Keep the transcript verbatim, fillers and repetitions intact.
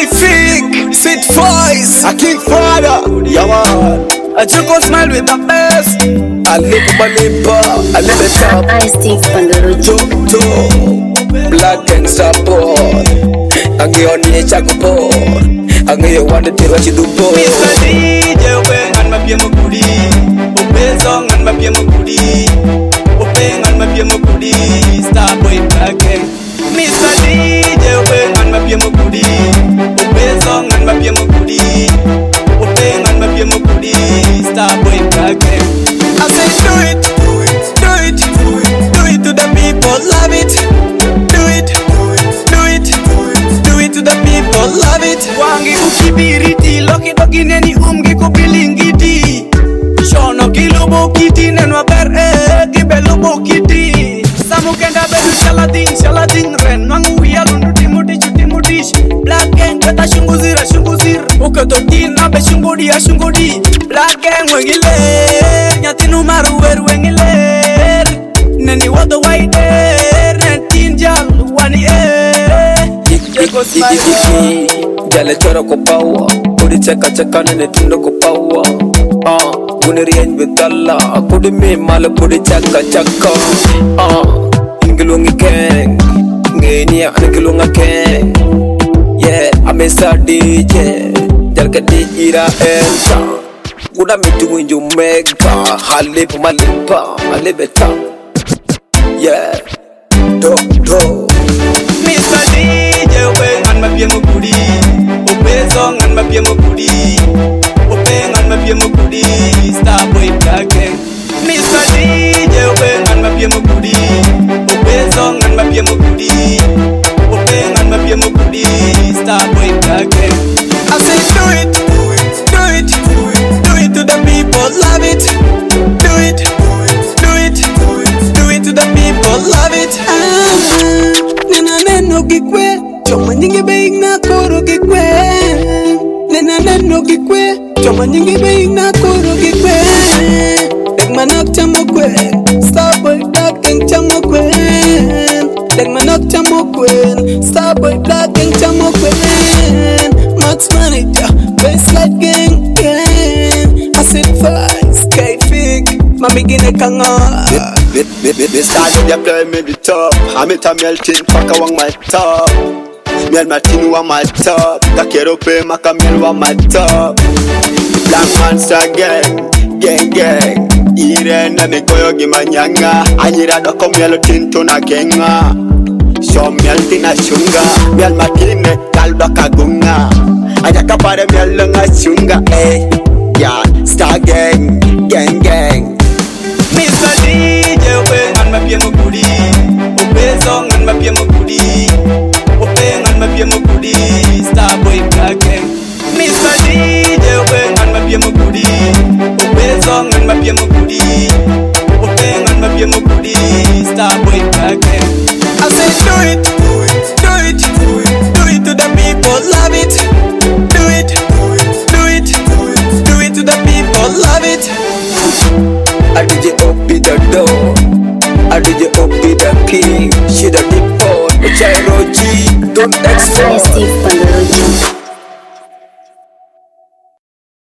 Fig, sweet voice, a king father. Yeah man, a joke smile with the best. I live my liver, I live it up. I stick on the road. Joke, black gangsta boy. I'm your nature boy. I'm your one to do what you do boy. Mister D J, open and my piano goodie. Open song and my piano goodie. Open and my piano goodie. Star boy black gang. Mister D J, open and my piano goodie. Open song and my piano goodie. Open and my piano goodie. Star boy black gang. I say do it, do it, do it, do it to the people, love it. Do it, do it, do it to the people, love it. Wangi ukibiriti, loki dogi neni umgi kubilingiti. Shono kilubo kiti nenwa ber eh gibelubo kiti. Samu kenda bedu shalading shalading ren wangu yalundu timuti chutimuti. Black gang beta shunguzira shunguzir. Ukato tina be shungudi a shungudi. Black gang wengiler nyatinu maru wer wengiler. Neni wado waider netin jal wani eh. Jeko smile. Jale chora ko pawa, pudi cheka cheka nene tindo ko pawa. Ah, gune rien betalla, pudi me mala pudi cheka cheka. Ah, ingilungi keng, ngenia ingilunga keng. Yeah, I'm a star D J, jalka D J ra enta. Guna mitu inju mega, halip malipa, halibeta. Yeah, do do. Mister D J, open and my piano goodie. Open song and my piano goodie. Open and my piano goodie. Star boy black gang. Mister D J, open and my piano goodie. Open song and my piano goodie. Open and my piano goodie. Star boy black gang. I say do it, do it, do it to the people, love it. Do it, do it, do it to the people, love it. Nena neno gikwe, choma nyingi beig na koro gikwe. Nena neno gikwe, choma nyingi beig na koro gikwe. Deg manak chamo kwen, starboy black gang chamo kwen. Deg manak chamo kwen, starboy black gang chamo kwen. Max manager, baseline gang gang. I said five, K-Fig, mami gine kanga. This guy they play me the top. I'm it a melting fuck I want my top. Me and my team want my top. Da quiero pe maka me want my top. Black Monster gang, gang gang. Irene me koyo gimanyanga. Anyira do komielo tinto na genga. Show me altina shunga. Me al matine kalba kagunga. Aja kapare me alanga shunga. Eh, yeah, star gang, gang gang. Mister D J, open and my piano goodie. Open song and my piano